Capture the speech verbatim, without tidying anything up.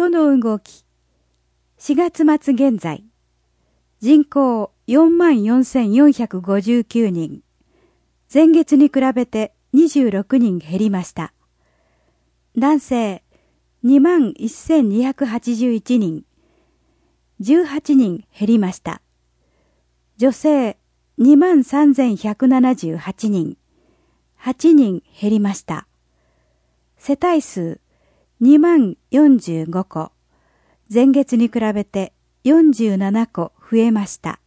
人の動き。しがつ末現在、人口 よんまんよんせんよんひゃくごじゅうきゅうにん。前月に比べてにじゅうろくにん減りました。男性 にまんせんにひゃくはちじゅういちにん。じゅうはちにん減りました。女性 にまんさんぜんひゃくななじゅうはちにん。はちにん減りました。世帯数にまんよんじゅうごこ。前月に比べてよんじゅうななこ増えました。